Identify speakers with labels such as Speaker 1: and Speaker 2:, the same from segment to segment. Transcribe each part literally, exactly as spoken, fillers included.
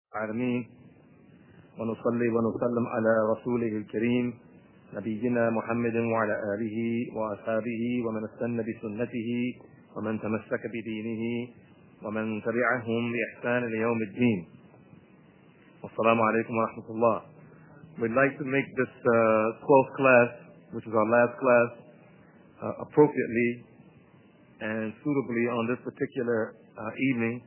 Speaker 1: العالمين ونصلي ونسلم على رسوله الكريم نبينا محمد وعلى آله وأصحابه ومن استنى بسنته ومن تمسك بدينه ومن تبعهم بإحسان ليوم الدين. Assalamu alaikum wa rahmatullah. We'd like to make this uh, twelfth class, which is our last class, uh, appropriately and suitably on this particular uh, evening,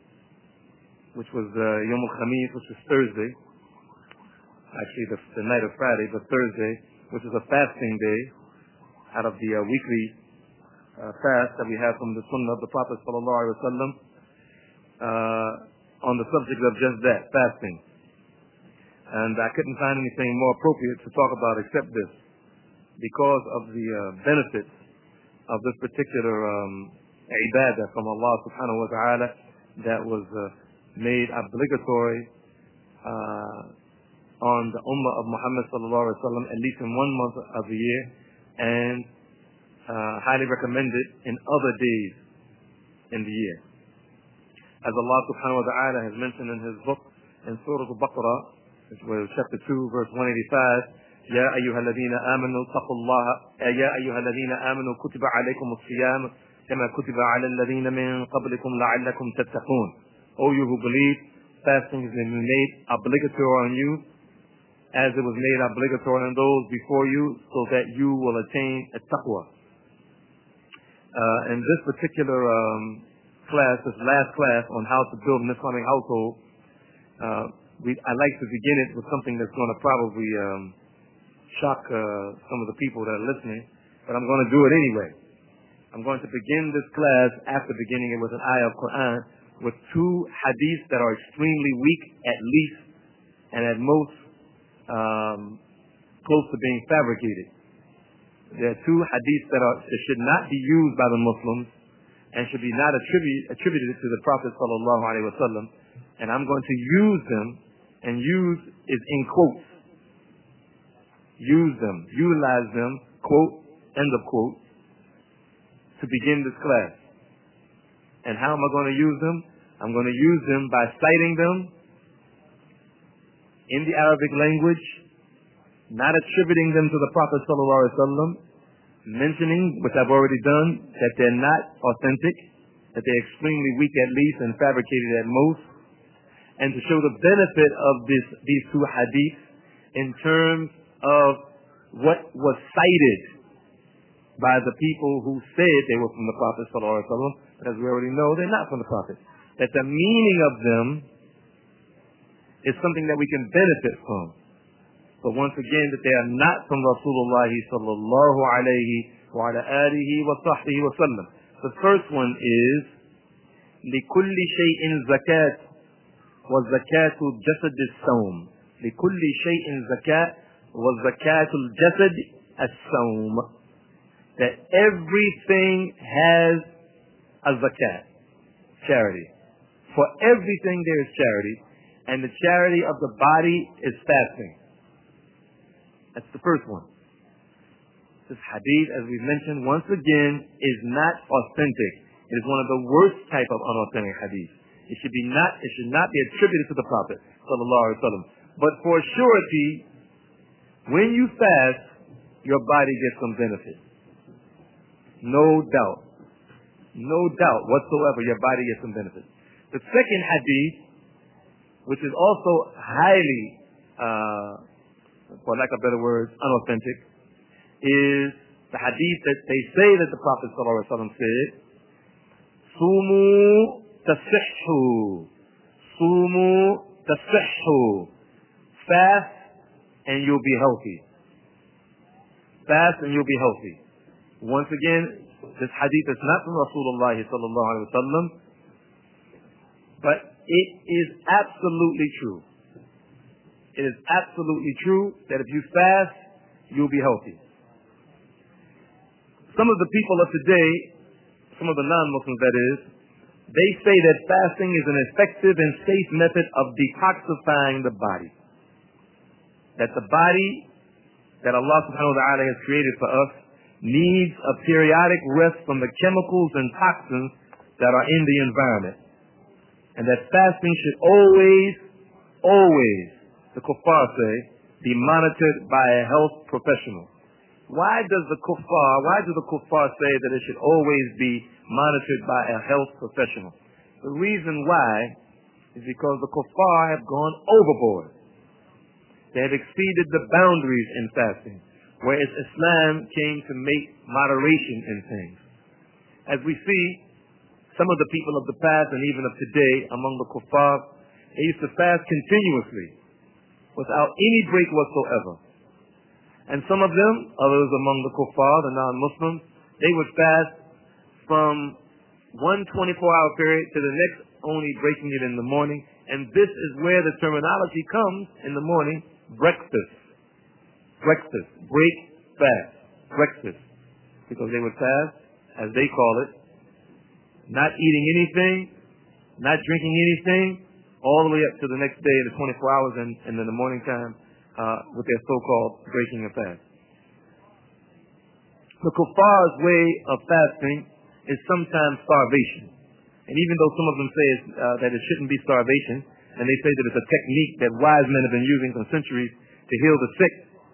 Speaker 1: which was uh, Yom al-Khamis, which is Thursday. Actually, the, the night of Friday, but Thursday, which is a fasting day out of the uh, weekly uh, fast that we have from the Sunnah of the Prophet sallallahu alaihi wasallam uh, on the subject of just that, fasting. And I couldn't find anything more appropriate to talk about except this, because of the uh, benefits of this particular um, ibadah from Allah subhanahu wa ta'ala that was uh, made obligatory uh, on the ummah of Muhammad sallallahu alaihi wasallam at least in one month of the year, and uh, highly recommended in other days in the year. As Allah subhanahu wa ta'ala has mentioned in his book in Surah Al-Baqarah, which was chapter two, verse one eighty-five, يا أيها الذين آمنوا اتقوا الله يا أيها الذين آمنوا كتب عليكم الصيام كما كتب على الذين من قبلكم لعلكم تتقون. O you who believe, fasting has been made obligatory on you as it was made obligatory on those before you, so that you will attain a taqwa. Uh, in this particular um, class, this last class on how to build an Islamic household, uh, we, I like to begin it with something that's going to probably um, shock uh, some of the people that are listening, but I'm going to do it anyway. I'm going to begin this class after beginning it with an ayah of Quran with two hadiths that are extremely weak at least, and at most um, close to being fabricated. There are two hadiths that, are, that should not be used by the Muslims and should be not attribute, attributed to the Prophet sallallahu alaihi wasallam, and I'm going to use them, and use is in quotes. Use them, utilize them, quote, end of quote, to begin this class. And how am I going to use them? I'm going to use them by citing them in the Arabic language, not attributing them to the Prophet sallallahu alaihi wasallam, mentioning, which I've already done, that they're not authentic, that they're extremely weak at least and fabricated at most, and to show the benefit of this, these two hadiths in terms of what was cited by the people who said they were from the Prophet sallallahu alaihi wasallam. But as we already know, they're not from the Prophet. That the meaning of them is something that we can benefit from. But once again, that they are not from Rasulullah sallallahu alayhi wa ala alihi wa sahbihi wa sallam. The first one is لِكُلِّ شَيْءٍ زَكَاةٌ وَزَكَاةُ الْجَسَدِ الصَّوْمِ لِكُلِّ شَيْءٍ زَكَاةٌ وَزَكَاةُ الْجَسَدِ الصَّوْمِ. That everything has a zakat, charity. For everything there is charity, and the charity of the body is fasting. That's the first one. This hadith, as we've mentioned once again, is not authentic. It is one of the worst type of unauthentic hadith. It should be not. It should not be attributed to the Prophet sallallahu alaihi wasallam. But for surety, when you fast, your body gets some benefit. No doubt. No doubt whatsoever, your body gets some benefit. The second hadith, which is also highly, uh, for lack of better words, unauthentic, is the hadith that they say that the Prophet sallallahu alaihi wasallam said, Sumu tasihhu. Sumu tasihhu. Fast and you'll be healthy. Fast and you'll be healthy. Once again, this hadith is not from Rasulullah sallallahu alaihi wasallam, but it is absolutely true. It is absolutely true that if you fast, you'll be healthy. Some of the people of today, some of the non-Muslims that is, they say that fasting is an effective and safe method of detoxifying the body. That the body that Allah subhanahu wa ta'ala has created for us needs a periodic rest from the chemicals and toxins that are in the environment. And that fasting should always always, the kuffar say, be monitored by a health professional. Why does the kuffar, why do the kuffar say that it should always be monitored by a health professional? The reason why is because the kuffar have gone overboard. They have exceeded the boundaries in fasting, whereas Islam came to make moderation in things. As we see, some of the people of the past and even of today among the kuffar, they used to fast continuously without any break whatsoever. And some of them, others among the kuffar, the non-Muslims, they would fast from one twenty-four hour period to the next, only breaking it in the morning. And this is where the terminology comes in the morning, breakfast. Breakfast. Break, fast. Breakfast. Because they would fast, as they call it, not eating anything, not drinking anything, all the way up to the next day, the twenty-four hours, and, and in the morning time, uh, with their so-called breaking a fast. The kuffar's way of fasting is sometimes starvation. And even though some of them say it's, uh, that it shouldn't be starvation, and they say that it's a technique that wise men have been using for centuries to heal the sick,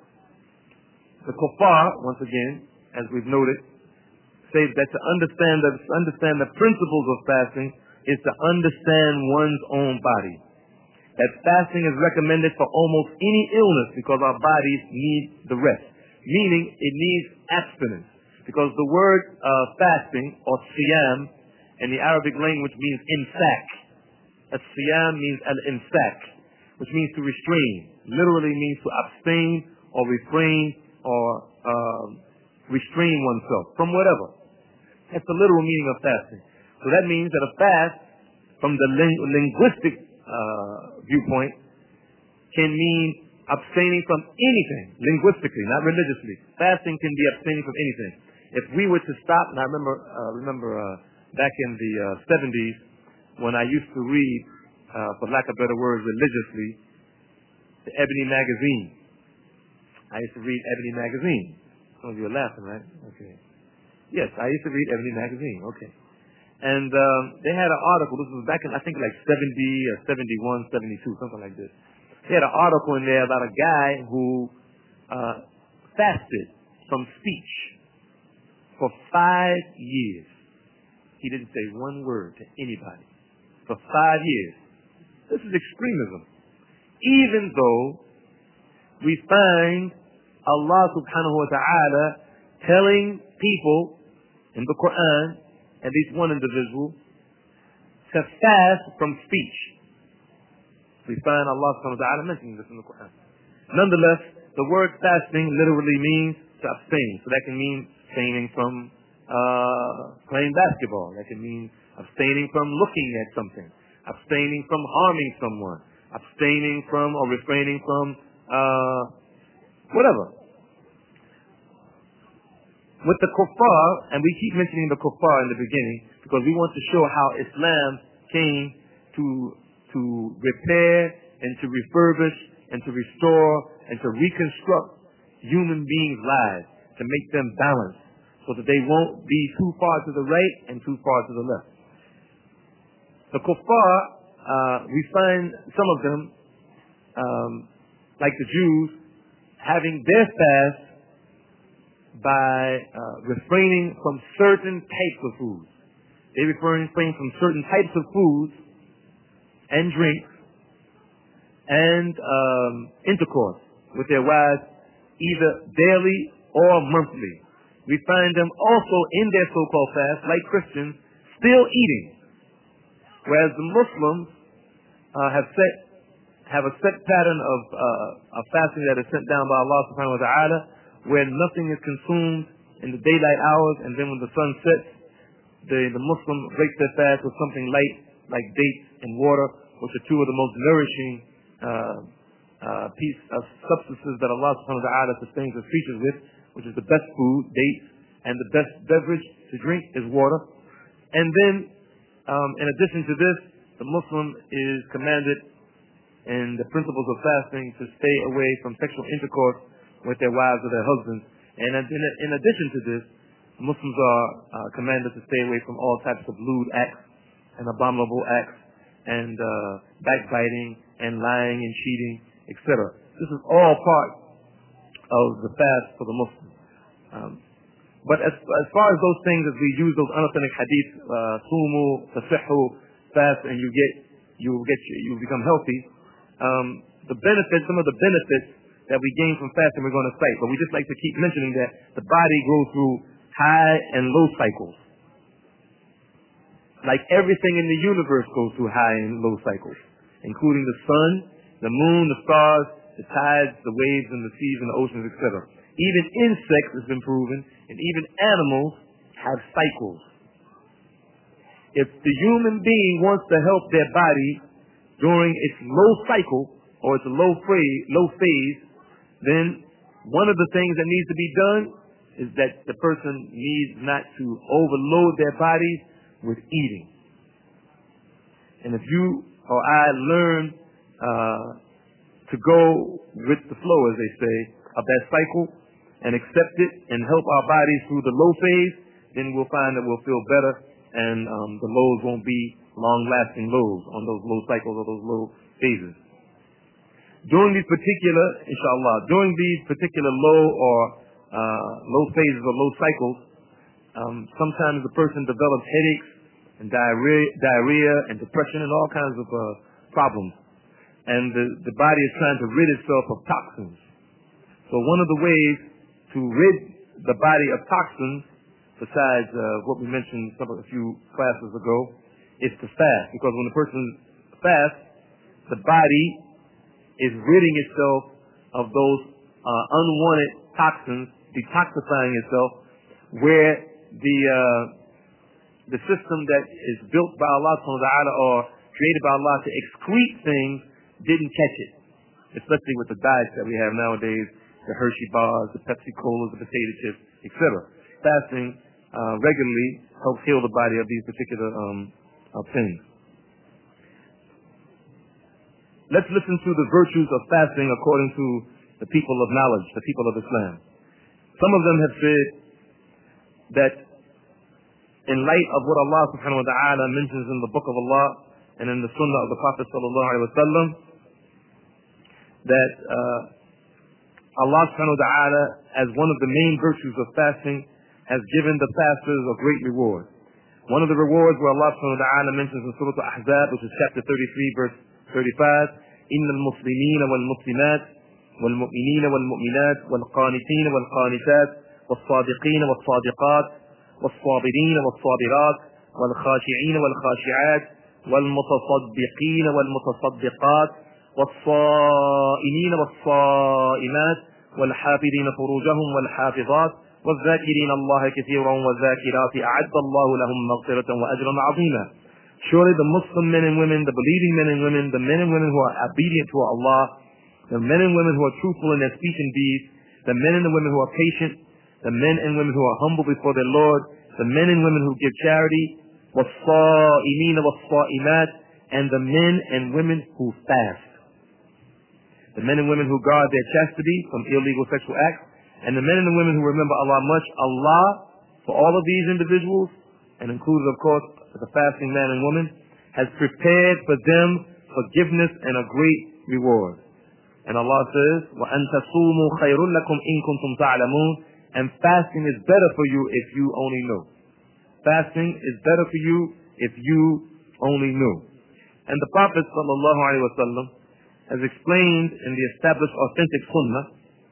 Speaker 1: the kuffar, once again, as we've noted, say that to understand the, to understand the principles of fasting is to understand one's own body. That fasting is recommended for almost any illness because our bodies need the rest. Meaning it needs abstinence. Because the word uh, fasting or siyam in the Arabic language means imsak. As-siyam means al-imsak, which means to restrain. Literally means to abstain or refrain or uh, restrain oneself from whatever. That's the literal meaning of fasting. So that means that a fast, from the ling- linguistic uh, viewpoint, can mean abstaining from anything, linguistically, not religiously. Fasting can be abstaining from anything. If we were to stop, and I remember, uh, remember uh, back in the uh, seventies, when I used to read, uh, for lack of better words, religiously, the Ebony magazine. I used to read Ebony magazine. Some of you are laughing, right? Okay. Yes, I used to read Ebony magazine. Okay. And um, they had an article, this was back in, I think, like seventy or seventy-one, seventy-two, something like this. They had an article in there about a guy who uh, fasted from speech for five years. He didn't say one word to anybody for five years. This is extremism. Even though we find Allah subhanahu wa ta'ala telling people in the Quran, at least one individual, to fast from speech. We find Allah subhanahu wa ta'ala mentioning this in the Quran. Nonetheless, the word fasting literally means to abstain. So that can mean abstaining from uh, playing basketball. That can mean abstaining from looking at something. Abstaining from harming someone. Abstaining from or refraining from uh, whatever. With the kuffar, and we keep mentioning the kuffar in the beginning because we want to show how Islam came to to repair and to refurbish and to restore and to reconstruct human beings' lives, to make them balanced so that they won't be too far to the right and too far to the left. The kuffar, uh, we find some of them, um, like the Jews, having their fast by uh, refraining from certain types of foods. They refrain from certain types of foods and drinks and um, intercourse with their wives, either daily or monthly. We find them also in their so-called fast, like Christians, still eating, whereas the Muslims uh, have set have a set pattern of uh, a fasting that is sent down by Allah subhanahu wa ta'ala, where nothing is consumed in the daylight hours, and then when the sun sets, the, the Muslim breaks their fast with something light, like dates and water, which are two of the most nourishing uh, uh, piece of substances that Allah subhanahu wa ta'ala sustains His creatures with, which is the best food, dates, and the best beverage to drink is water. And then, um, in addition to this, the Muslim is commanded in the principles of fasting to stay away from sexual intercourse with their wives or their husbands. And in, in addition to this, Muslims are uh, commanded to stay away from all types of lewd acts and abominable acts and uh, backbiting and lying and cheating, et cetera. This is all part of the fast for the Muslim. Um, but as, as far as those things, as we use those unauthentic hadith, uh, sumu, tasihhu, fast, and you get, you get, you become healthy. Um, the benefits, some of the benefits that we gain from fasting, we're going to cite. But we just like to keep mentioning that the body goes through high and low cycles. Like everything in the universe goes through high and low cycles, including the sun, the moon, the stars, the tides, the waves, and the seas and the oceans, et cetera. Even insects has been proven, and even animals have cycles. If the human being wants to help their body during its low cycle or its low phase, low phase, then one of the things that needs to be done is that the person needs not to overload their bodies with eating. And if you or I learn uh, to go with the flow, as they say, of that cycle and accept it and help our bodies through the low phase, then we'll find that we'll feel better and um, the lows won't be long-lasting lows on those low cycles or those low phases. During these particular, inshallah, during these particular low or uh, low phases or low cycles, um, sometimes the person develops headaches and diarrhea, diarrhea and depression and all kinds of uh, problems. And the, the body is trying to rid itself of toxins. So one of the ways to rid the body of toxins, besides uh, what we mentioned some, a few classes ago, is to fast. Because when the person fasts, the body is ridding itself of those uh, unwanted toxins, detoxifying itself, where the uh, the system that is built by Allah subhanahu wa ta'ala or created by Allah to excrete things didn't catch it. Especially with the diets that we have nowadays, the Hershey bars, the Pepsi Colas, the potato chips, et cetera. Fasting uh, regularly helps heal the body of these particular um, uh, things. Let's listen to the virtues of fasting according to the people of knowledge, the people of Islam. Some of them have said that in light of what Allah subhanahu wa ta'ala mentions in the book of Allah and in the sunnah of the Prophet sallallahu alaihi wasallam, that uh, Allah subhanahu wa ta'ala, as one of the main virtues of fasting, has given the fasters a great reward. One of the rewards where Allah subhanahu wa ta'ala mentions in Surah Al-Ahzab, which is chapter thirty-three, verse thirty-five, إِنَّ الْمُسْلِمِينَ وَالْمُسْلِمَاتِ وَالْمُؤْمِنِينَ وَالْمُؤْمِنَاتِ وَالْقَانِتِينَ وَالْقَانِتَاتِ وَالصَّادِقِينَ وَالصَّادِقَاتِ والصابرين والصابرات والخاشعين والخاشعات والمتصدقين والمتصدقات والصائمين والصائمات والحافظين فروجهم والحافظات والذاكرين الله كثيرا والذاكرات أعد الله لهم مغفرة وأجرا عظيما. Surely the Muslim men and women, the believing men and women, the men and women who are obedient to Allah, the men and women who are truthful in their speech and deeds, the men and the women who are patient, the men and women who are humble before their Lord, the men and women who give charity, وَالصَّائِمِينَ وَالصَّائِمَاتِ, and the men and women who fast. The men and women who guard their chastity from illegal sexual acts, and the men and the women who remember Allah much. Allah, for all of these individuals, and included of course the fasting man and woman, has prepared for them forgiveness and a great reward. And Allah says, وَأَن تَصُومُوا خَيْرٌ لَكُمْ إِن كُنتُمْ تَعْلَمُونَ. And fasting is better for you if you only know. Fasting is better for you if you only knew. And the Prophet sallallahu alaihi wasallam has explained in the established authentic sunnah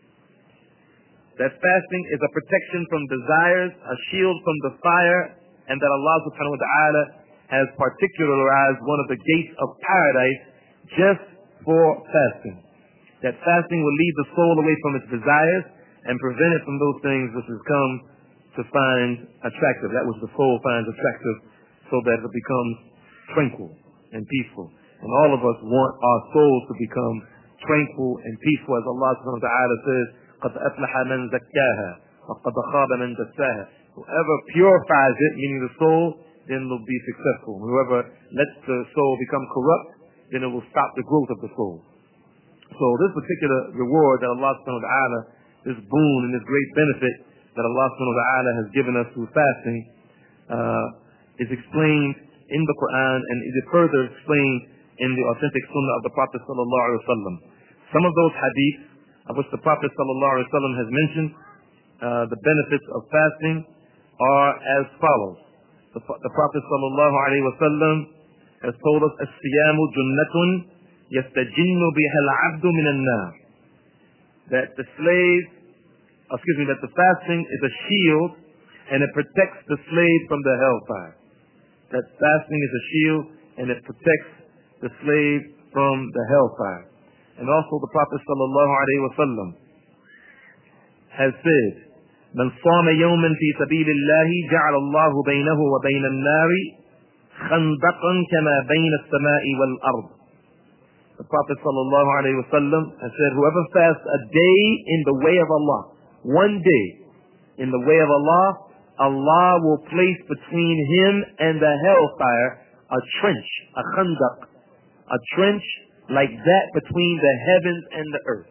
Speaker 1: that fasting is a protection from desires, a shield from the fire, and that Allah subhanahu wa ta'ala has particularized one of the gates of paradise just for fasting. That fasting will lead the soul away from its desires and prevent it from those things which has come to find attractive, that which the soul finds attractive, so that it becomes tranquil and peaceful. And all of us want our souls to become tranquil and peaceful, as Allah subhanahu wa ta'ala says, قَدْ أَفْلَحَ مَنْ زَكَّاهَا وَقَدْ خَابَ مَنْ دَسَّاهَا. Whoever purifies it, meaning the soul, then will be successful. Whoever lets the soul become corrupt, then it will stop the growth of the soul. So this particular reward that Allah subhanahu wa ta'ala, this boon and this great benefit that Allah subhanahu wa ta'ala has given us through fasting, uh, is explained in the Quran, and it is further explained in the authentic Sunnah of the Prophet sallallahu alaihi wasallam. Some of those hadiths of which the Prophet sallallahu alaihi wasallam has mentioned uh, the benefits of fasting are as follows. The, the Prophet sallallahu alaihi wasallam has told us, "As-siyamu junnatun yastajinnu biha al-'abdu min an-nar." That the slave, excuse me, that the fasting is a shield and it protects the slave from the hellfire. That fasting is a shield and it protects the slave from the hellfire. And also the Prophet sallallahu alaihi wasallam has said, "Man sama yawman fi sabilillahi ja'ala Allahu baynahu wa bayna an-nari khandaqan kama bayna as-sama'i wal ard." The Prophet sallallahu alaihi wasallam has said, whoever fasts a day in the way of Allah, one day in the way of Allah, Allah will place between him and the hellfire a trench, a khandaq, a trench like that between the heavens and the earth.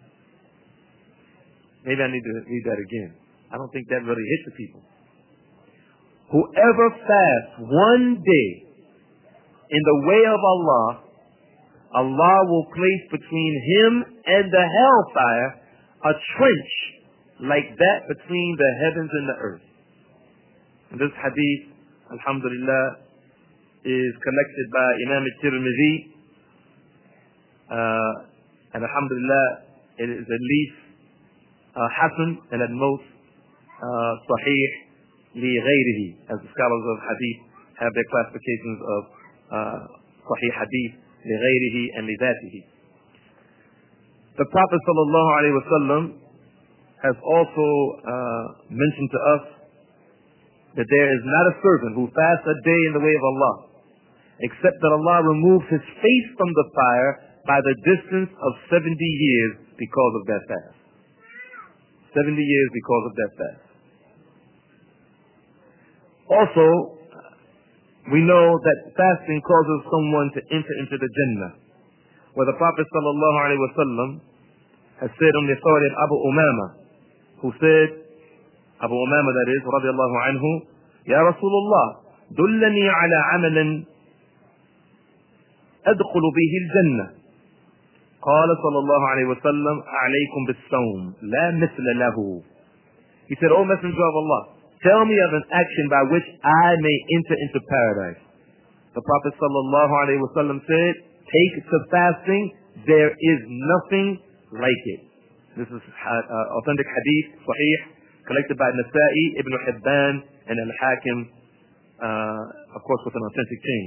Speaker 1: Maybe I need to read that again. I don't think that really hit the people. Whoever fasts one day in the way of Allah, Allah will place between him and the hellfire a trench like that between the heavens and the earth. And this hadith, alhamdulillah, is collected by Imam al-Tirmidhi. Uh, and alhamdulillah, it is at least uh, hasan and at most uh, sahih li ghayrihi, as the scholars of hadith have their classifications of uh, sahih hadith, li ghayrihi and li dhatihi. The Prophet sallallahu alaihi wasallam has also uh, mentioned to us that there is not a servant who fasts a day in the way of Allah except that Allah removes his face from the fire by the distance of seventy years because of that fast. seventy years because of that fast. Also, we know that fasting causes someone to enter into the Jannah, where the Prophet sallallahu alaihi wasallam has said on the authority of Abu Umama, who said, Abu Umama that is, radiallahu anhu, "Ya Rasulullah, dullani ala amalin adkhulu bihi al-Jannah." قال صلى الله عليه وسلم عليكم بالصوم لا مثل له. He said, "O Messenger of Allah, tell me of an action by which I may enter into paradise." The Prophet sallallahu alaihi wasallam said, "Take to fasting, there is nothing like it." This is uh, authentic hadith, sahih, collected by Nasa'i, Ibn Hibban, and Al-Hakim, uh, of course with an authentic chain.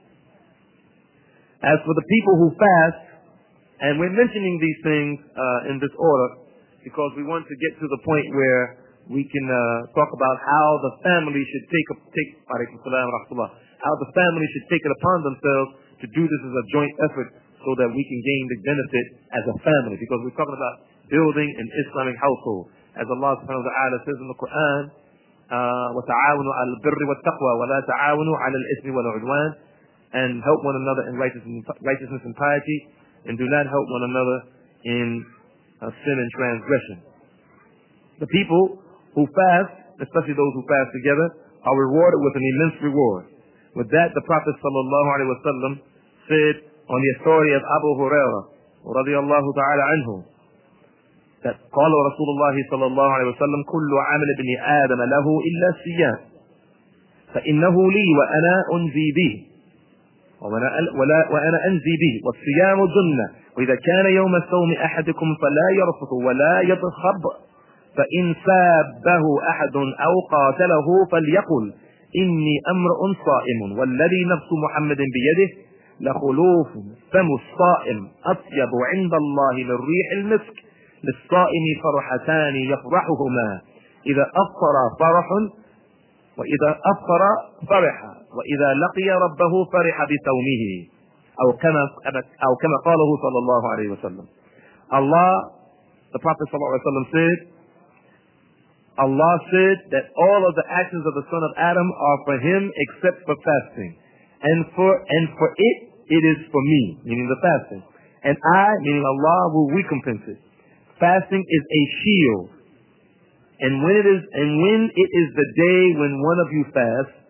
Speaker 1: As for the people who fast, and we're mentioning these things uh, in this order because we want to get to the point where we can uh, talk about how the family should take, a, take how the family should take it upon themselves to do this as a joint effort so that we can gain the benefit as a family, because we're talking about building an Islamic household. As Allah subhanahu wa ta'ala says in the Quran, وَتَعَاوَنُوا عَلَى الْبِرِّ وَالتَّقْوَى وَلَا تَعَاوَنُوا عَلَى الْإِثْمِ وَالْعُدْوَانِ, and help one another in righteousness and piety, and do not help one another in uh, sin and transgression. The people who fast, especially those who fast together, are rewarded with an immense reward. With that, the Prophet sallallahu alaihi wasallam said on the authority of Abu Hurairah radiyallahu ta'ala anhu that قال رسول الله صلى الله عليه وسلم كل عمل ابن آدم له إلا الصيام فإنه لي وأنا أنزي به وأنا, ولا وأنا أنزي به والصيام جنة وإذا كان يوم الصوم أحدكم فلا يرفث ولا يضخب فإن سابه أحد أو قاتله فليقل إني أمرؤ صائم والذي نفس محمد بيده لخلوف فم الصائم أطيب عند الله من ريح المسك للصائم فرحتان يفرحهما إذا أفطر فرح وإذا أفطر فرح وإذا لقي ربه فرح بصومه أو كما أو كما قاله صلى الله عليه وسلم. Allah, the Prophet صلى الله عليه وسلم said, Allah said that all of the actions of the son of Adam are for him except for fasting, and for and for it it is for me, meaning the fasting, and I, meaning Allah, will recompense it. Fasting is a shield, and when it is and when it is the day when one of you fasts,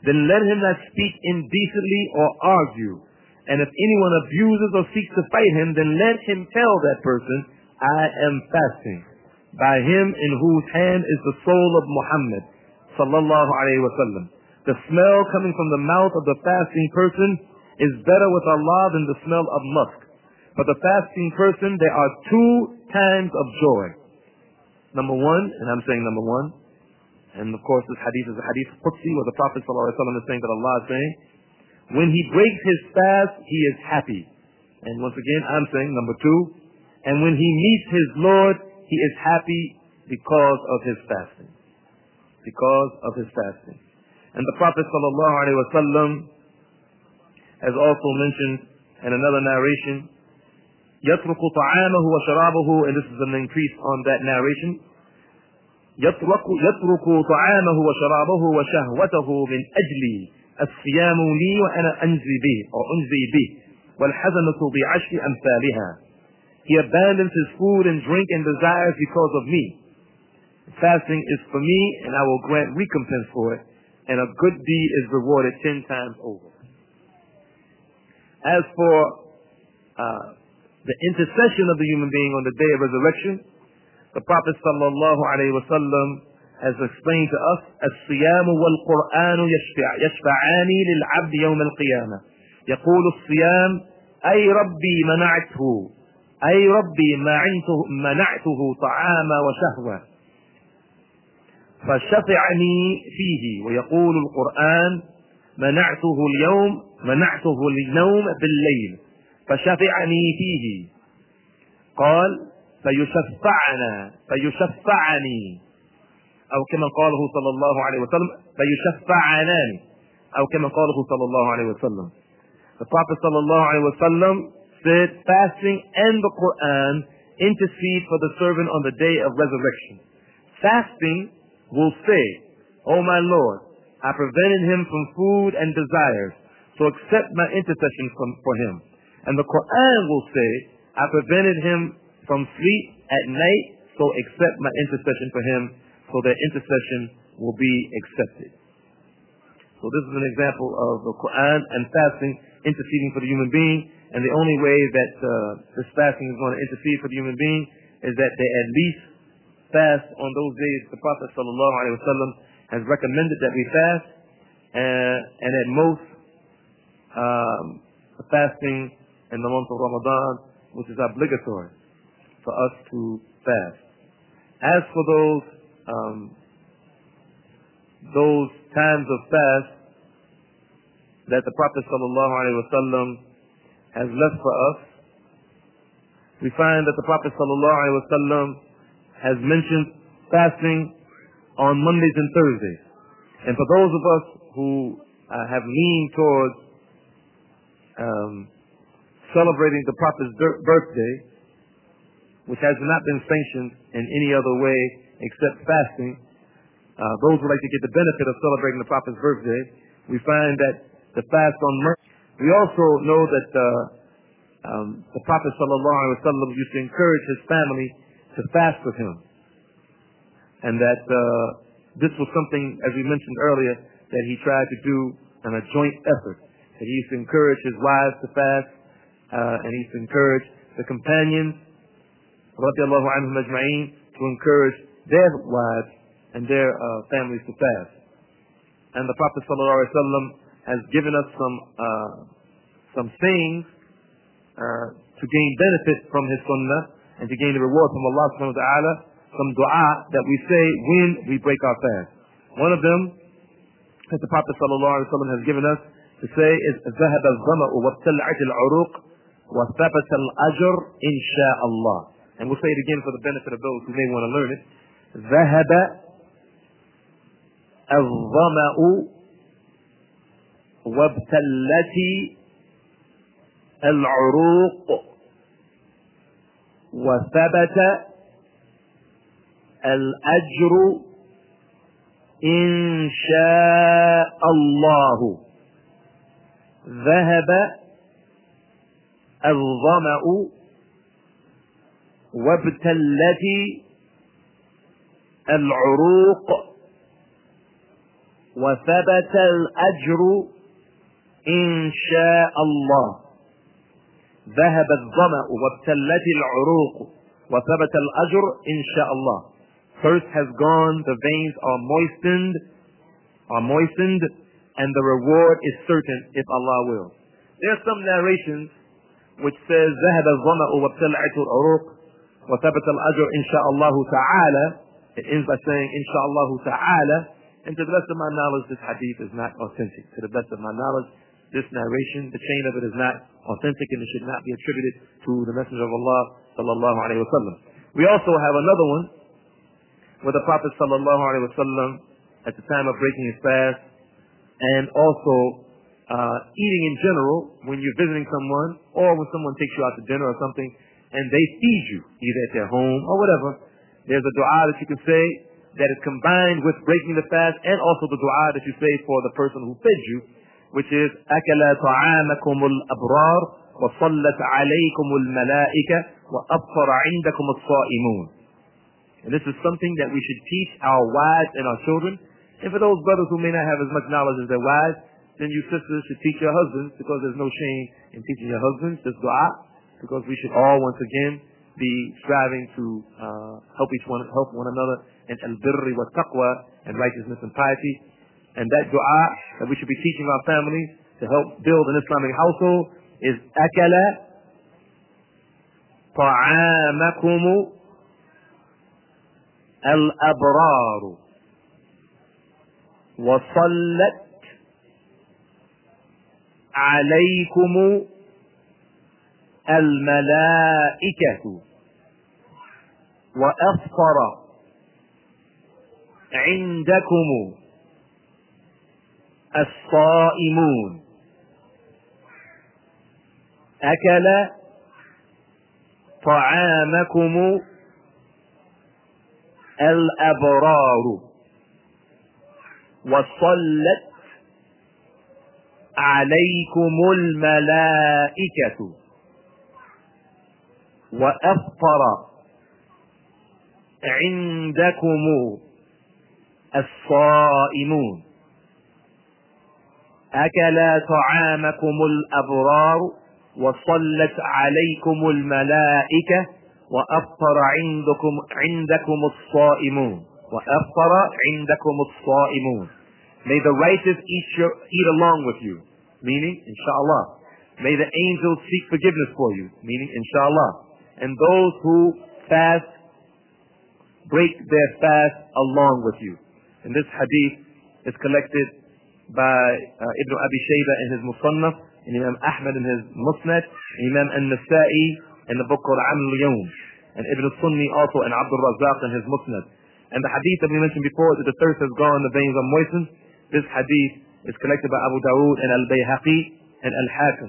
Speaker 1: then let him not speak indecently or argue. And if anyone abuses or seeks to fight him, then let him tell that person, I am fasting by him in whose hand is the soul of Muhammad sallallahu alayhi wa sallam. The smell coming from the mouth of the fasting person is better with Allah than the smell of musk. For the fasting person, there are two times of joy. Number one, and I'm saying number one, and of course this hadith is a hadith Qudsi, where the Prophet sallallahu alayhi wa sallam is saying that Allah is saying, when he breaks his fast, he is happy. And once again, I'm saying number two, and when he meets his Lord, he is happy because of his fasting. Because of his fasting. And the Prophet sallallahu alaihi wasallam has also mentioned in another narration, يَتْرُكُ طَعَامَهُ وَشَرَابَهُ, and this is an increase on that narration. يَتْرُكُ يَتْرُكُ طَعَامَهُ وَشَرَابَهُ وَشَهْوَتَهُ مِنْ أَجْلِي الصِّيَامُ لِي وَأَنَا أَنْزِي بِهِ أو أُنْزِي بِهِ وَالْحَزَنَةُ بِعَشْرِ أَمْثَالِهَا. He abandons his food and drink and desires because of me. Fasting is for me, and I will grant recompense for it, and a good deed is rewarded ten times over. As for uh, the intercession of the human being on the day of resurrection, the Prophet sallallahu alaihi wasallam has explained to us, الصيام والقرآن يشفعان للعبد يوم القيامة. يقول الصيام أي ربي منعته أي ربي منعته طعام وشهوة فشفعني فيه. ويقول القرآن منعته اليوم منعته النوم بالليل فشفعني فيه. قال فيشفعنا فيشفعني أو كما قاله صلى الله عليه وسلم فيشفعنان أو كما قاله صلى الله عليه وسلم. The Prophet صلى الله عليه وسلم said fasting and the Quran intercede for the servant on the day of resurrection. Fasting will say, O my Lord, I prevented him from food and desires, so accept my intercession from, for him. And the Quran will say, I prevented him from sleep at night, so accept my intercession for him, so their intercession will be accepted. So this is an example of the Quran and fasting interceding for the human being. And the only way that uh, this fasting is going to intercede for the human being is that they at least fast on those days the Prophet sallallahu alaihi wasallam has recommended that we fast, and, and at most um, fasting in the month of Ramadan, which is obligatory for us to fast. As for those um, those times of fast that the Prophet sallallahu alaihi wasallam has left for us, we find that the Prophet sallallahu alaihi wasallam has mentioned fasting on Mondays and Thursdays. And for those of us who uh, have leaned towards um, celebrating the Prophet's birthday, which has not been sanctioned in any other way except fasting, uh, those who like to get the benefit of celebrating the Prophet's birthday, we find that the fast on Monday. We also know that uh, um, the Prophet sallallahu alaihi wasallam used to encourage his family to fast with him, and that uh, this was something, as we mentioned earlier, that he tried to do in a joint effort. That he used to encourage his wives to fast, uh, and he used to encourage the companions, radiallahu anhum ajma'in, to encourage their wives and their uh, families to fast. And the Prophet sallallahu alaihi wasallam has given us some uh, some things uh, to gain benefit from his sunnah and to gain the reward from Allah subhanahu wa ta'ala, some dua that we say when we break our fast. One of them that the Prophet sallallahu alaihi wasallam has given us to say is ذهب الظمأ وابتلعت العروق وثبت الأجر إن شاء الله. And we'll say it again for the benefit of those who may want to learn it. ذهب الظمأ وابتلت العروق وثبت الأجر إن شاء الله. ذهب الظمأ وابتلت العروق وثبت الأجر إن شاء الله. ذهب الظمأ وابتلت العروق وثبت الأجر إن شاء الله. Thirst has gone, the veins are moistened, are moistened, and the reward is certain if Allah wills. There are some narrations which says ذهب الظمأ وابتلت العروق وثبت الأجر إن شاء الله تعالى. It ends by saying إن شاء الله تعالى. And to the best of my knowledge, this hadith is not authentic. To the best of my knowledge, this narration, the chain of it is not authentic, and it should not be attributed to the Messenger of Allah sallallahu alaihi wasallam. We also have another one where the Prophet sallallahu alaihi wasallam, at the time of breaking his fast, and also uh, eating in general, when you're visiting someone or when someone takes you out to dinner or something, and they feed you, either at their home or whatever, there's a dua that you can say that is combined with breaking the fast, and also the dua that you say for the person who fed you, which is أكل طعامكم الأبرار وصلت عليكم الملائكة وأفطر عندكم الصائمون. And this is something that we should teach our wives and our children. And for those brothers who may not have as much knowledge as their wives, then you sisters should teach your husbands, because there's no shame in teaching your husbands this dua, because we should all once again be striving to uh, help each one, help one another in al-birri wa taqwa, and righteousness and piety. And that dua that we should be teaching our families to help build an Islamic household is akala ta'amakum al-abrar wa sallat alaykum al-malaikatu wa aftara indakum الصائمون. أكل طعامكم الأبرار وصلت عليكم الملائكة وأفطر عندكم الصائمون. أكل طعامكم الأبرار وصلت عليكم الملائكة وأفطر عندكم عندكم الصائمون. وأفطر عندكم الصائمون. May the righteous eat, your, eat along with you, meaning inshallah. May the angels seek forgiveness for you, meaning inshallah. And those who fast break their fast along with you. And this hadith is collected by uh, Ibn Abi Shayba in his Musannaf, and Imam Ahmad in his Musnad, and Imam An-Nasa'i in the book called Amal al-Yawm, and Ibn Sunni also in Abdul Razzaq in his Musnad. And the hadith that we mentioned before, that the thirst has gone, the veins are moistened, this hadith is collected by Abu Dawood and Al-Bayhaqi and Al-Hakim,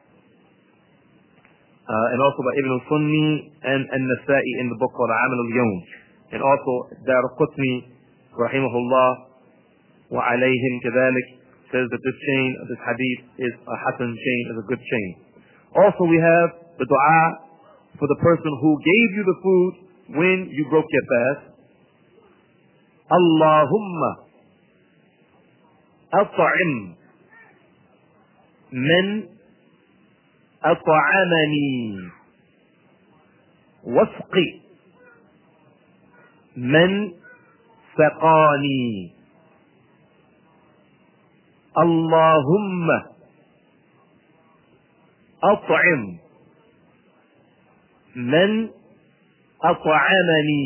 Speaker 1: uh, and also by Ibn Sunni and An-Nasa'i in the book called Amal al-Yawm, and also Daraqutni rahimahullah وعليهم كذلك says that this chain, this hadith is a hasan chain, is a good chain. Also we have the dua for the person who gave you the food when you broke your fast. Allahumma at'im man at'amani wasqi man saqani. اللهم أطعم من أطعمني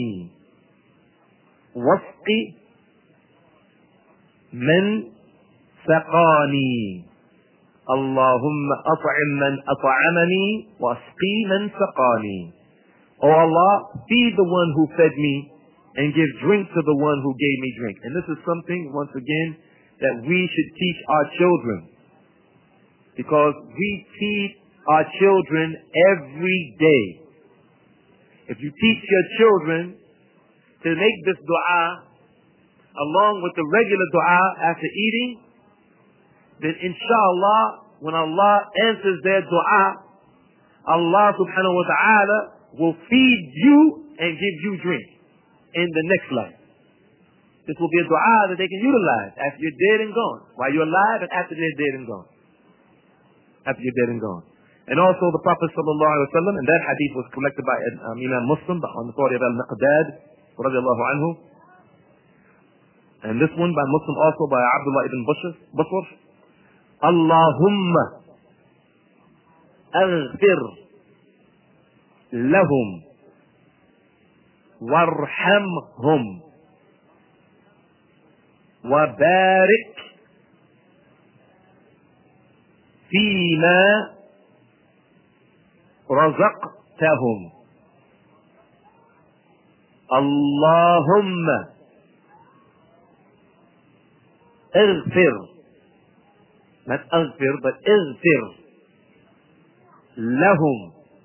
Speaker 1: واسق من سقاني. اللهم أطعم من أطعمني واسقي من سقاني. Oh Allah, feed the one who fed me and give drink to the one who gave me drink. And this is something, once again, that we should teach our children, because we feed our children every day. If you teach your children to make this dua along with the regular dua after eating, then inshallah, when Allah answers their dua, Allah subhanahu wa ta'ala will feed you and give you drink in the next life. This will be a dua that they can utilize after you're dead and gone, while you're alive and after they're dead and gone. After you're dead and gone. And also the Prophet sallallahu alaihi wasallam, and that hadith was collected by um, Imam Muslim on the authority of Al-Miqdad radiallahu anhu. And this one by Muslim also by Abdullah ibn Busr. Allahumma aghfir lahum warhamhum wa barik fima razaqtahum. Allahumma اغفر, not اغفر but اغفر لهم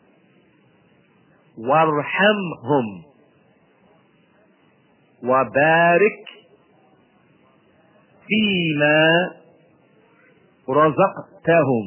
Speaker 1: وارحمهم وبارك فيما رزقتهم.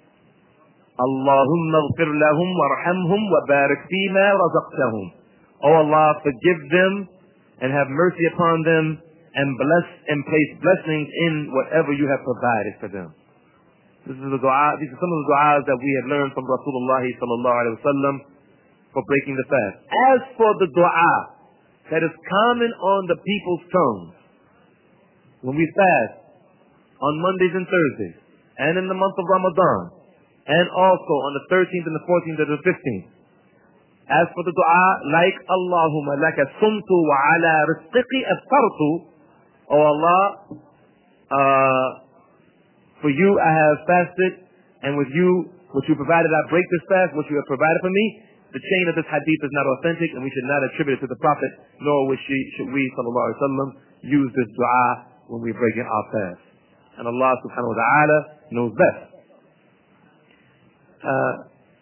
Speaker 1: اللهم اغفر لهم وارحمهم وبارك فيما رزقتهم. Oh Allah, forgive them and have mercy upon them, and bless and place blessings in whatever you have provided for them. This is the dua. These are some of the du'as that we have learned from Rasulullah sallallahu alaihi wasallam for breaking the fast. As for the du'a that is common on the people's tongues when we fast on Mondays and Thursdays, and in the month of Ramadan, and also on the thirteenth and the fourteenth and the fifteenth. As for the du'a, like Allahumma laka sumtu wa ala rizqi aftartu. Oh Allah, uh, for you I have fasted, and with you, what you provided, I break this fast, what you have provided for me. The chain of this hadith is not authentic, and we should not attribute it to the Prophet, nor should we, sallallahu alaihi wasallam, use this dua when we break in our fast. And Allah subhanahu wa ta'ala knows best. Uh,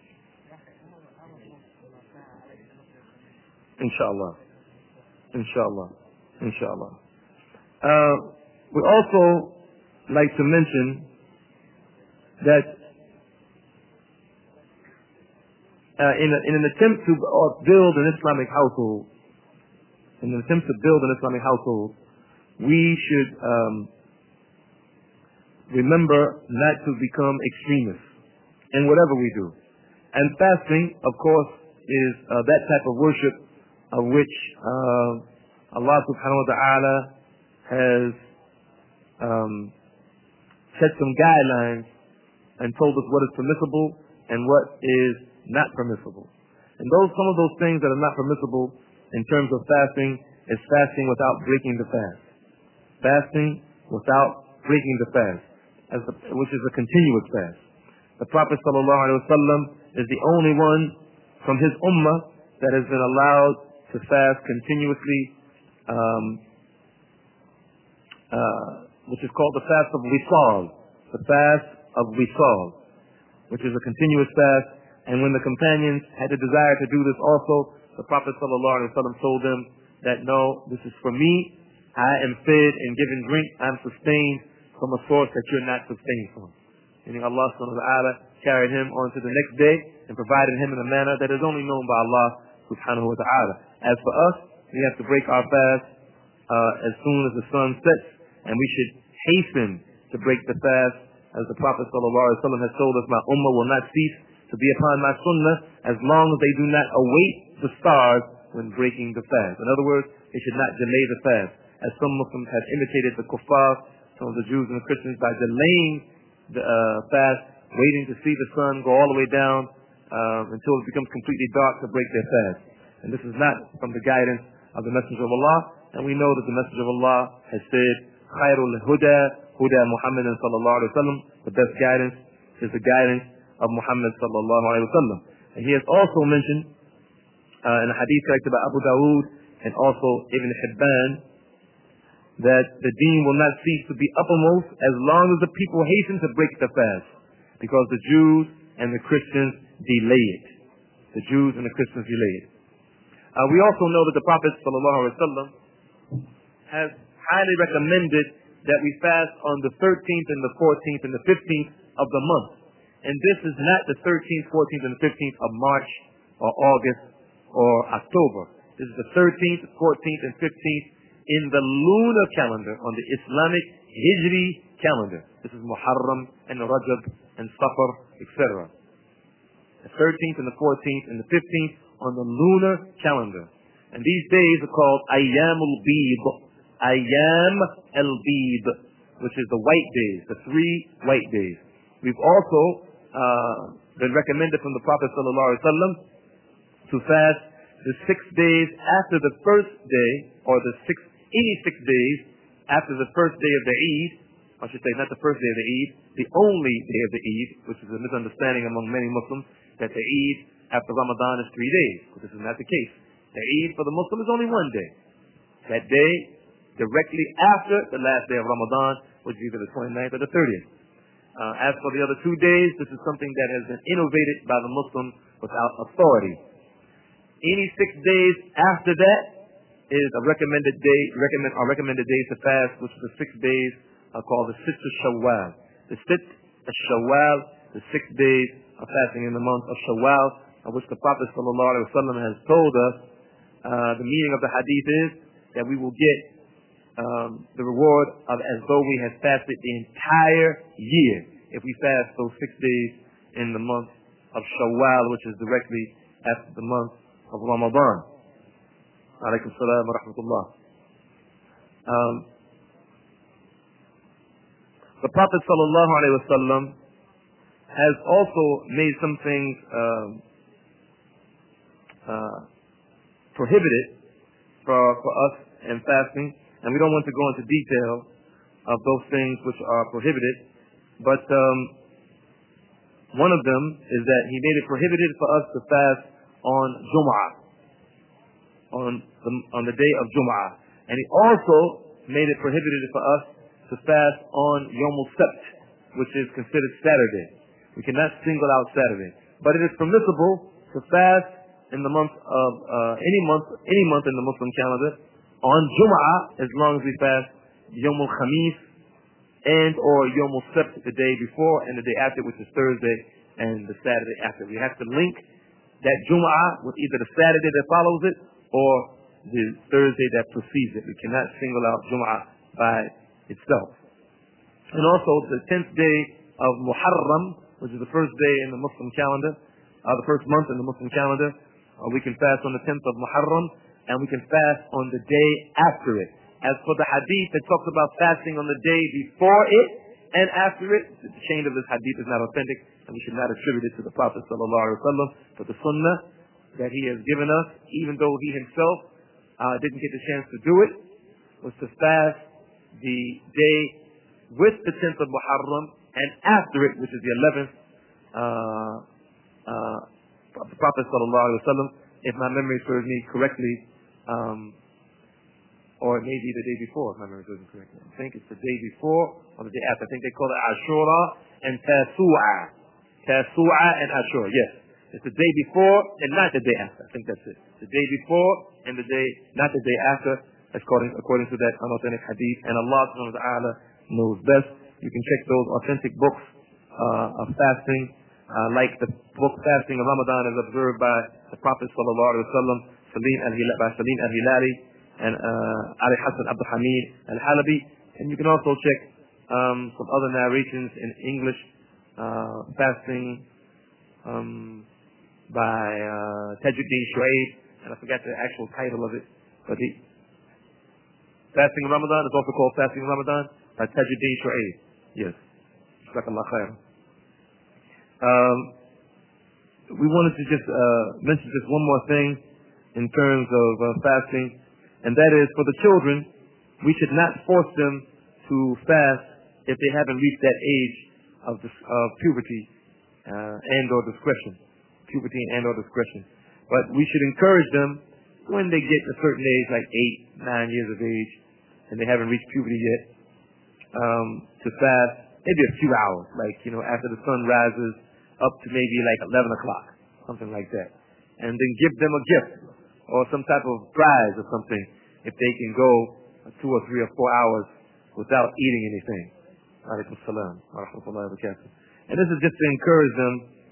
Speaker 1: inshallah. Inshallah. Inshallah. Uh, we also like to mention that uh, in, a, in an attempt to uh, build an Islamic household, in an attempt to build an Islamic household, we should um, remember not to become extremists in whatever we do. And fasting, of course, is uh, that type of worship of which uh, Allah subhanahu wa ta'ala has um, set some guidelines and told us what is permissible and what is not permissible. And those some of those things that are not permissible in terms of fasting is fasting without breaking the fast. Fasting without breaking the fast, as the, which is a continuous fast. The Prophet sallallahu alaihi wasallam is the only one from his ummah that has been allowed to fast continuously, um, Uh, which is called the fast of Wisal, the fast of Wisal, which is a continuous fast. And when the companions had the desire to do this also, the Prophet sallallahu alaihi wasallam told them that no, this is for me. I am fed and given drink. I'm sustained from a source that you're not sustained from. Meaning Allah subhanahu wa ta'ala carried him on to the next day and provided him in a manner that is only known by Allah subhanahu wa ta'ala. As for us, we have to break our fast uh, as soon as the sun sets. And we should hasten to break the fast, as the Prophet sallallahu alaihi wasallam has told us, my ummah will not cease to be upon my sunnah as long as they do not await the stars when breaking the fast. In other words, they should not delay the fast, as some Muslims have imitated the kuffar, some of the Jews and the Christians, by delaying the uh, fast, waiting to see the sun go all the way down um, until it becomes completely dark to break their fast. And this is not from the guidance of the Messenger of Allah. And we know that the Messenger of Allah has said, Khairul Huda, Huda Muhammad sallallahu alaihi wasallam. The best guidance is the guidance of Muhammad sallallahu alaihi wasallam. And he has also mentioned uh, in a hadith collected by Abu Dawood and also Ibn Hibban that the deen will not cease to be uppermost as long as the people hasten to break the fast, because the Jews and the Christians delay it. The Jews and the Christians delay it. Uh, we also know that the Prophet sallallahu alaihi wasallam has highly recommended that we fast on the thirteenth and the fourteenth and the fifteenth of the month. And this is not the thirteenth, fourteenth, and the fifteenth of March or August or October. This is the thirteenth, fourteenth, and fifteenth in the lunar calendar, on the Islamic Hijri calendar. This is Muharram and Rajab and Safar, et cetera. The thirteenth and the fourteenth and the fifteenth on the lunar calendar. And these days are called Ayyam al-Bid. Ayyam al-Bid, which is the white days, the three white days. We've also uh, been recommended from the Prophet sallallahu alaihi wasallam to fast the six days after the first day, or the six, any six days after the first day of the Eid. I should say not the first day of the Eid, the only day of the Eid, which is a misunderstanding among many Muslims, that the Eid after Ramadan is three days. But this is not the case. The Eid for the Muslim is only one day. That day, directly after the last day of Ramadan, which is either the twenty-ninth or the thirtieth. Uh, as for the other two days, this is something that has been innovated by the Muslim without authority. Any six days after that is a recommended day, recommend, are recommended days to fast, which are the six days are called the Sitt al-Shawwal. The Sitt al-Shawwal, the six days of fasting in the month of Shawwal, of which the Prophet sallallahu alaihi wasallam has told us, uh, the meaning of the hadith is that we will get um, the reward of as though we had fasted the entire year if we fast those six days in the month of Shawwal, which is directly after the month of Ramadan. Alaykum salam wa rahmatullah. Um, the Prophet sallallahu alaihi wasallam has also made some things um, uh, prohibited for, for us in fasting, and we don't want to go into detail of those things which are prohibited, but um, one of them is that he made it prohibited for us to fast on Jum'ah, on the, on the day of Jum'ah, and he also made it prohibited for us to fast on Yom al-Sabt, which is considered Saturday. We cannot single out Saturday, but it is permissible to fast in the month of uh, any month, any month in the Muslim calendar on Jum'ah, as long as we fast Yom al-Khamis and or Yom al-Sabt the day before and the day after, which is Thursday and the Saturday after. We have to link that Jum'ah with either the Saturday that follows it or the Thursday that precedes it. We cannot single out Jum'ah by itself. And also the tenth day of Muharram, which is the first day in the Muslim calendar, uh, the first month in the Muslim calendar, uh, we can fast on the tenth of Muharram, and we can fast on the day after it. As for the hadith that talks about fasting on the day before it and after it, the chain of this hadith is not authentic, and we should not attribute it to the Prophet sallallahu alaihi wasallam. But the sunnah that he has given us, even though he himself uh, didn't get the chance to do it, was to fast the day with the tenth of Muharram and after it, which is the eleventh, uh, uh, the Prophet sallallahu alaihi wasallam, if my memory serves me correctly, um, or it may be the day before, if my memory serves me correctly. I think it's the day before or the day after. I think they call it Ashura and Tasu'a. Tasu'a and Ashura, yes. It's the day before and not the day after. I think that's it. The day before and the day, not the day after, according, according to that unauthentic hadith. And Allah subhanahu wa ta'ala knows best. You can check those authentic books uh, of fasting, uh, like the book Fasting of Ramadan as observed by the Prophet sallallahu alaihi wasallam, Salim al-Hilali, by Salim al-Hilali and uh, Ali Hassan Abdul Hamid al-Halabi. And you can also check um, some other narrations in English, uh, fasting um, by uh, Tajuddin Shuaib, and I forgot the actual title of it, but the Fasting of Ramadan is also called Fasting of Ramadan by Tajuddin Shuaib. Yes. Jazakallah khair. Um, we wanted to just uh, mention just one more thing in terms of uh, fasting, and that is for the children, we should not force them to fast if they haven't reached that age of, dis of puberty uh, and or discretion. Puberty and or discretion. But we should encourage them when they get a certain age, like eight, nine years of age, and they haven't reached puberty yet, um, to fast maybe a few hours, like, you know, after the sun rises up to maybe like eleven o'clock, something like that. And then give them a gift or some type of prize or something if they can go two or three or four hours without eating anything. Alaykum salam wa rahmatullahi wa barakatuh. And this is just to encourage them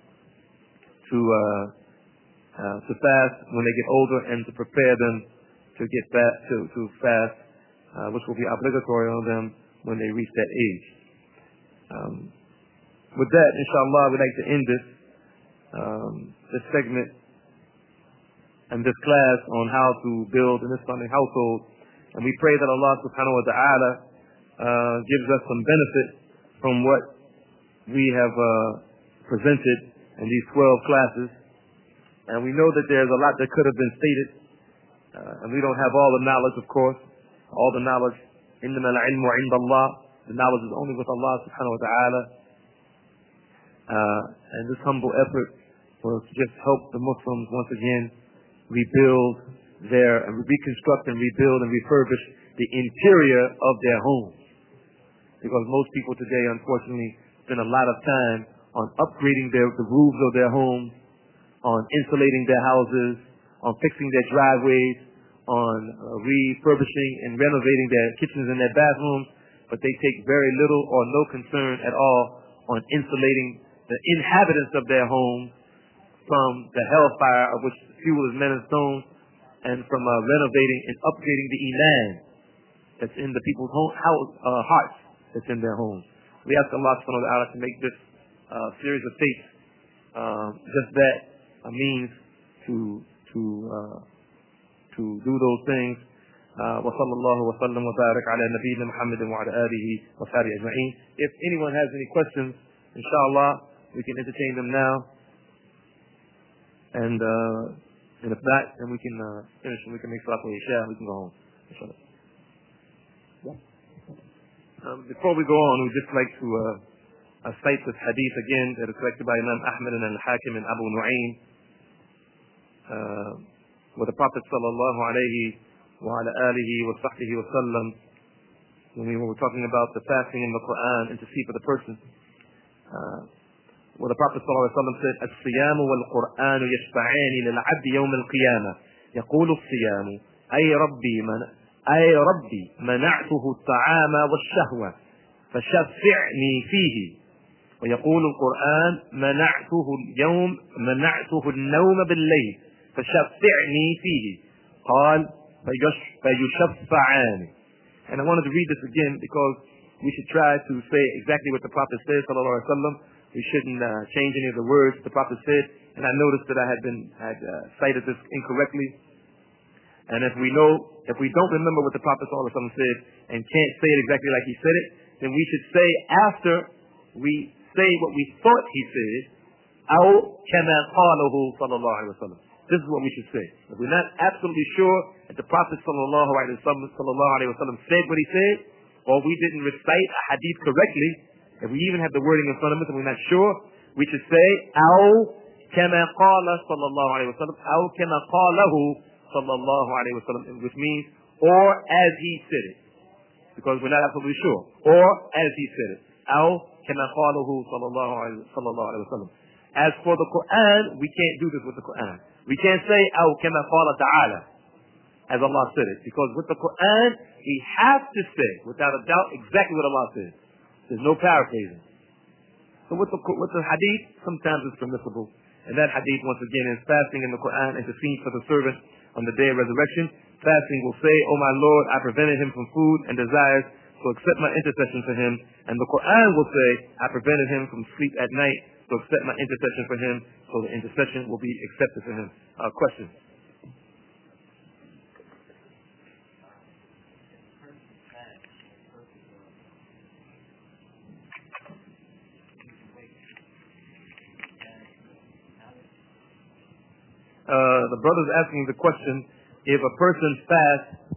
Speaker 1: to uh, uh, to fast when they get older and to prepare them to get fast, to, to fast uh, which will be obligatory on them when they reach that age. Um, with that, inshallah, we'd like to end this, um, this segment and this class on how to build an Islamic household. And we pray that Allah subhanahu wa ta'ala uh, gives us some benefit from what we have uh, presented in these twelve classes. And we know that there's a lot that could have been stated, uh, and we don't have all the knowledge, of course. All the knowledge, إِنَّمَا الْعِلْمُ عِنْدَ اللَّهِ. The knowledge is only with Allah subhanahu wa ta'ala. Uh, and this humble effort will just help the Muslims once again rebuild their, and reconstruct and rebuild and refurbish the interior of their homes. Because most people today, unfortunately, spend a lot of time on upgrading their, the roofs of their homes, on insulating their houses, on fixing their driveways, on uh, refurbishing and renovating their kitchens and their bathrooms, but they take very little or no concern at all on insulating the inhabitants of their homes from the hellfire of which fuel is men and stones, and from uh, renovating and upgrading the iman that's in the people's home, house, uh, hearts that's in their homes. We ask Allah subhanahu wa ta'ala to make this uh, series of tapes uh, just that, a means to to uh, to do those things. وصلى الله وسلم وبارك على نبينا محمد وعلى آله وصحبه أجمعين. If anyone has any questions, inshallah, we can entertain them now. And uh, and if not, then we can uh, finish and we can make salat for Isha and we can go home. Inshallah. Um, before we go on, we'd just like to uh, uh, cite this hadith again that is collected by Imam Ahmad and Al-Hakim and Abu Nu'aym, uh, where the Prophet sallallahu alayhi wa ala alihi wa sahbihi wa sallam, when we were talking about the fasting in the Quran, intercede for the person, uh, where the Prophet sallallahu alayhi wa sallam said, الصيام والقرآن يشفعان للعبد يوم القيامة يقول الصيام أي ربي من أي ربي منعته الطعام والشهوة فشفعني فيه، ويقول القرآن منعته اليوم منعته النوم بالليل فشفعني فيه، قال فيشفعان. And I wanted to read this again because we should try to say exactly what the Prophet said sallallahu alaihi wasallam. We shouldn't uh, change any of the words the Prophet said. And I noticed that I had been had uh, cited this incorrectly. And if we know, if we don't remember what the Prophet sallallahu alaihi wasallam said and can't say it exactly like he said it, then we should say after we say what we thought he said, أو كما قاله صلى الله عليه وسلم. This is what we should say. If we're not absolutely sure that the Prophet sallallahu alaihi wasallam said what he said, or we didn't recite a hadith correctly, if we even have the wording in front of us and we're not sure, we should say أو كما قال صلى الله عليه وسلم أو كما قاله صلى الله عليه وسلم, which means or as he said it, because we're not absolutely sure, or as he said it. أو كما قاله صلى الله عليه وسلم. As for the Quran, we can't do this with the Quran. We can't say أو كما قال تعالى, as Allah said it, because with the Quran we have to say without a doubt exactly what Allah said. There's no paraphrasing. So with the with the hadith, sometimes it's permissible, and that hadith once again is fasting in the Quran and intercede for the servant on the day of resurrection. Fasting will say, "Oh my Lord, I prevented him from food and desires, so accept my intercession for him." And the Quran will say, "I prevented him from sleep at night, so accept my intercession for him." So the intercession will be accepted for him. Uh, question. Uh, the brother's asking the question, if a person fasts